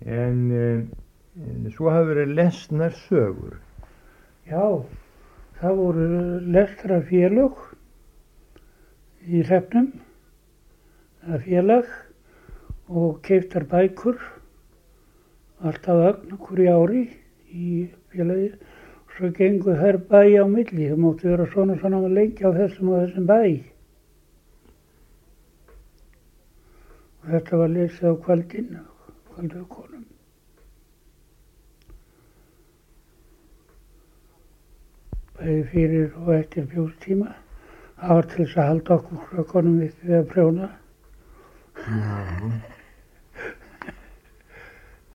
En svo hafa verið lesnar sögur. Já, það voru lestrarfélög í hreppnum, eða félag, og keyptar bækur, alltaf ögn hverju ári í félagi. Svo gengu þær bæ á milli, það mátti vera svona lengi á þessum og þessum bæ. Og þetta var lesið á kvöldin, kvöldvökunum. Bæði fyrir og eftir bjóstíma. Það var til þess að halda okkur krökkunum við að prjóna. Já.